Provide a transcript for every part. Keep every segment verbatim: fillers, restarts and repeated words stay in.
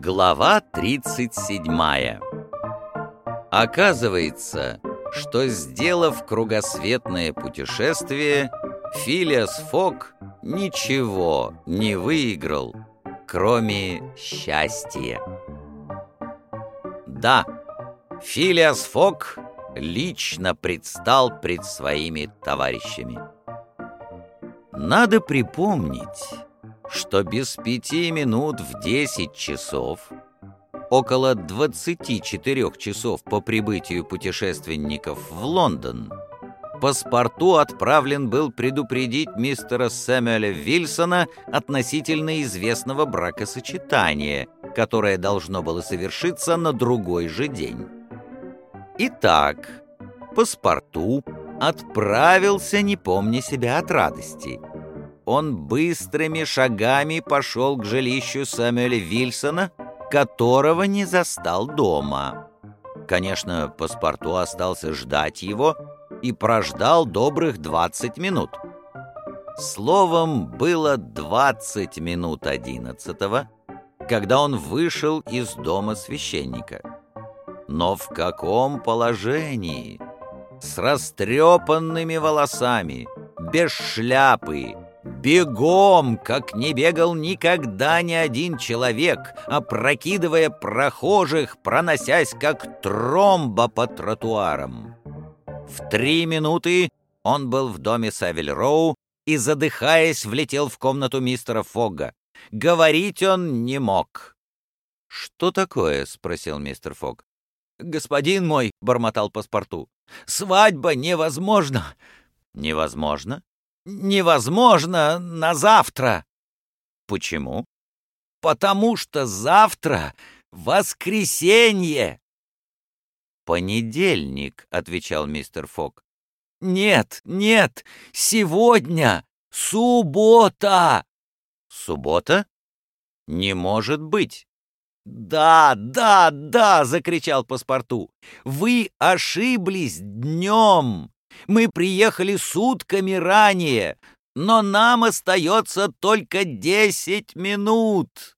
Глава тридцать седьмая. Оказывается, что, сделав кругосветное путешествие, Филиас Фок ничего не выиграл, кроме счастья. Да, Филиас Фок лично предстал пред своими товарищами. Надо припомнить, что без пяти минут в десять часов, около двадцати четырёх часов по прибытию путешественников в Лондон, паспорту отправлен был предупредить мистера Сэмюэля Вильсона относительно известного бракосочетания, которое должно было совершиться на другой же день. Итак, паспорту отправился, не помня себя от радости. Он быстрыми шагами пошел к жилищу Сэмюэля Вильсона, которого не застал дома. Конечно, паспорту остался ждать его и прождал добрых двадцать минут. Словом, было двадцать минут одиннадцатого, когда он вышел из дома священника. Но в каком положении? С растрепанными волосами, без шляпы, бегом, как не бегал никогда ни один человек, опрокидывая прохожих, проносясь как тромба по тротуарам. В три минуты он был в доме Савиль-Роу и, задыхаясь, влетел в комнату мистера Фогга. Говорить он не мог. «Что такое?» — спросил мистер Фогг. «Господин мой», — бормотал паспорту, — «свадьба невозможна». «Невозможно?» «Невозможно на завтра». «Почему?» «Потому что завтра воскресенье». «Понедельник», — отвечал мистер Фогг. «Нет, нет, сегодня суббота». «Суббота? Не может быть». «Да, да, да!» — закричал паспорту. «Вы ошиблись днем. Мы приехали сутками ранее, но нам остается только десять минут».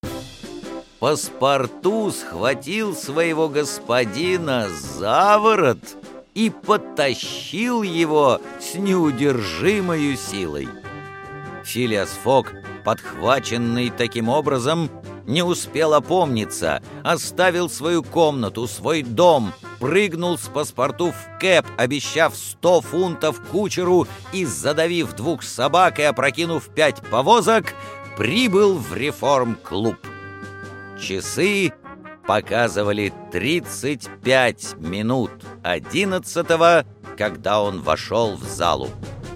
Паспорту схватил своего господина за ворот и потащил его с неудержимою силой. Филиас Фок, подхваченный таким образом, не успел опомниться, оставил свою комнату, свой дом, прыгнул с паспорту в кэб, обещав сто фунтов кучеру, и, задавив двух собак и опрокинув пять повозок, прибыл в реформ-клуб. Часы показывали тридцать пять минут одиннадцатого, когда он вошел в залу.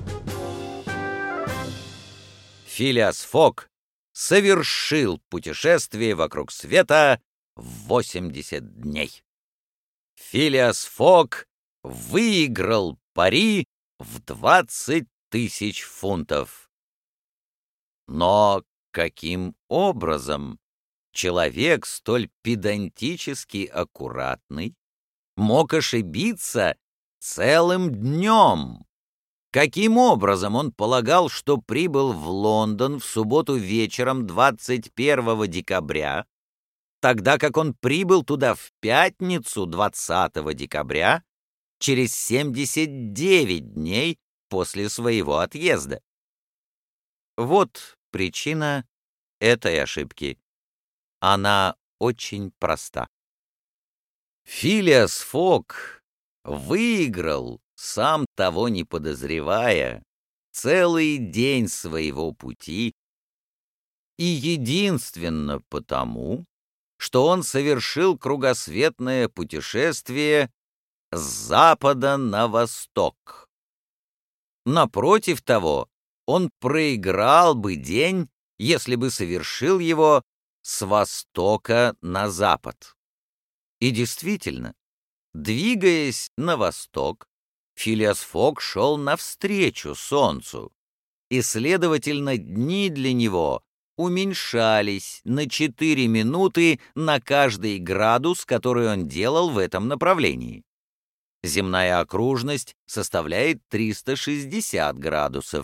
Филиас Фок совершил путешествие вокруг света в восемьдесят дней. Филиас Фок выиграл пари в двадцать тысяч фунтов. Но каким образом человек, столь педантически аккуратный, мог ошибиться целым днем? Каким образом он полагал, что прибыл в Лондон в субботу вечером двадцать первого декабря, тогда как он прибыл туда в пятницу двадцатого декабря, через семьдесят девять дней после своего отъезда? Вот причина этой ошибки. Она очень проста. Филиас Фок выиграл, сам того не подозревая, целый день своего пути, и единственно потому, что он совершил кругосветное путешествие с запада на восток. Напротив того, он проиграл бы день, если бы совершил его с востока на запад. И действительно, двигаясь на восток, Филиас Фок шел навстречу солнцу, и, следовательно, дни для него уменьшались на четыре минуты на каждый градус, который он делал в этом направлении. Земная окружность составляет триста шестьдесят градусов,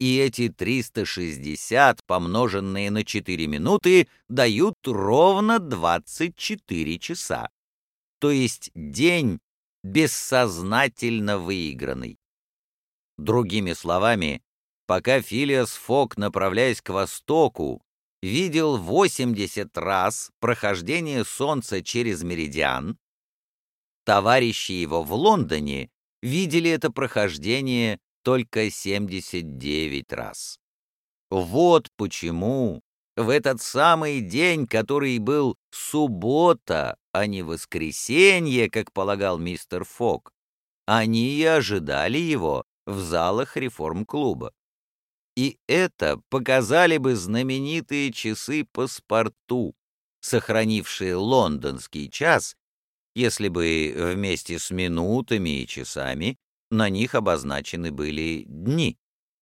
И эти триста шестьдесят, помноженные на четыре минуты, дают ровно двадцать четыре часа. То есть день бессознательно выигранный. Другими словами, пока Филиас Фок, направляясь к востоку, видел восемьдесят раз прохождение Солнца через меридиан, товарищи его в Лондоне видели это прохождение только семьдесят девять раз. Вот почему в этот самый день, который был суббота, а не воскресенье, как полагал мистер Фок, они и ожидали его в залах реформ-клуба. И это показали бы знаменитые часы паспорту, сохранившие лондонский час, если бы вместе с минутами и часами на них обозначены были дни.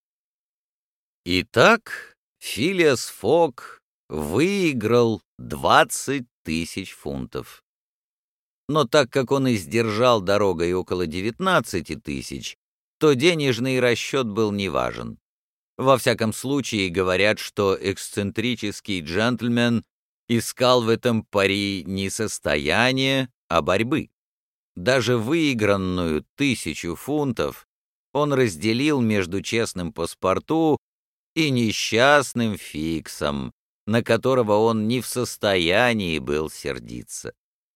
Итак, Филиас Фок выиграл двадцать тысяч фунтов. Но так как он издержал дорогой около девятнадцати тысяч, то денежный расчет был неважен. Во всяком случае, говорят, что эксцентрический джентльмен искал в этом пари не состояние, а борьбы. Даже выигранную тысячу фунтов он разделил между честным паспорту и несчастным Фиксом, на которого он не в состоянии был сердиться.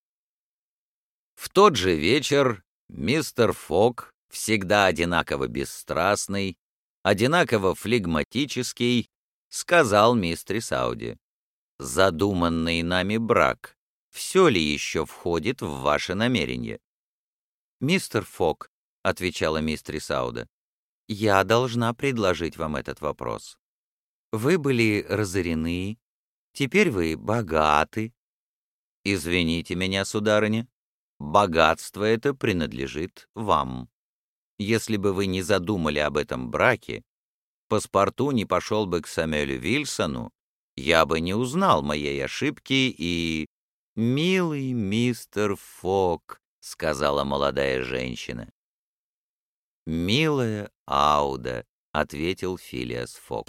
В тот же вечер мистер Фок, всегда одинаково бесстрастный, одинаково флегматический, сказал мистерис Ауди: «Задуманный нами брак, все ли еще входит в ваше намерение?» «Мистер Фок», — отвечала мистерис Ауда, — «я должна предложить вам этот вопрос. Вы были разорены, теперь вы богаты». «Извините меня, сударыня, богатство это принадлежит вам. Если бы вы не задумали об этом браке, паспорту не пошел бы к Сэмюэлю Вильсону, я бы не узнал моей ошибки и...» «Милый мистер Фок», — сказала молодая женщина. «Милая Ауда», — ответил Филиас Фок.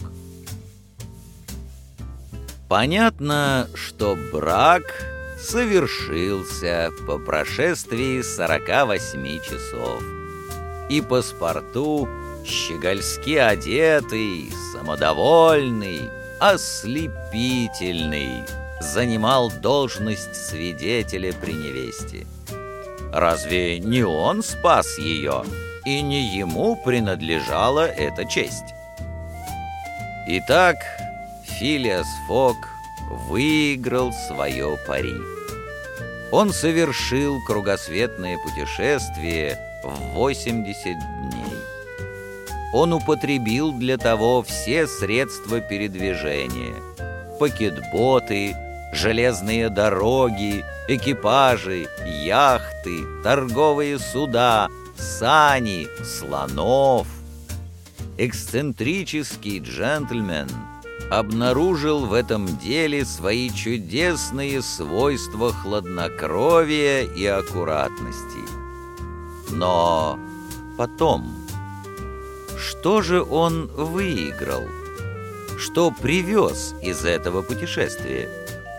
Понятно, что брак совершился по прошествии сорока восьми часов. И паспорту, щегольски одетый, самодовольный, ослепительный, занимал должность свидетеля при невесте. Разве не он спас ее, и не ему принадлежала эта честь? Итак, Филиас Фок выиграл свое пари. Он совершил кругосветное путешествие в восемьдесят дней. Он употребил для того все средства передвижения: пакетботы, железные дороги, экипажи, яхты, торговые суда, сани, слонов. Эксцентрический джентльмен обнаружил в этом деле свои чудесные свойства хладнокровия и аккуратности. Но потом, что же он выиграл? Что привез из этого путешествия?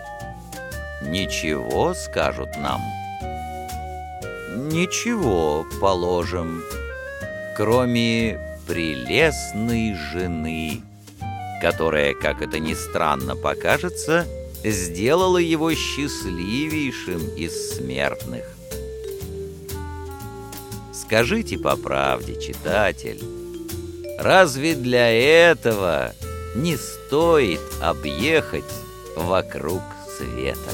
Ничего, скажут нам. Ничего, положим, кроме прелестной жены, которая, как это ни странно покажется, сделала его счастливейшим из смертных. Скажите по правде, читатель, разве для этого не стоит объехать вокруг света?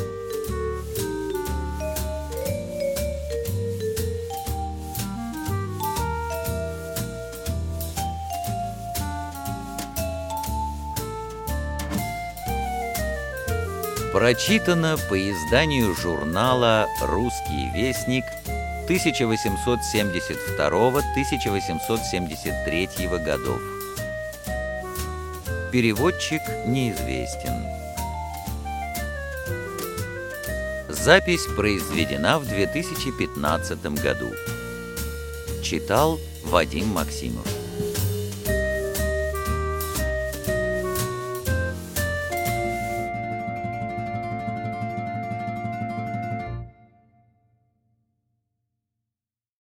Прочитано по изданию журнала «Русский вестник» тысяча восемьсот семьдесят второго — тысяча восемьсот семьдесят третьего годов. Переводчик неизвестен. Запись произведена в две тысячи пятнадцатом году. Читал Вадим Максимов.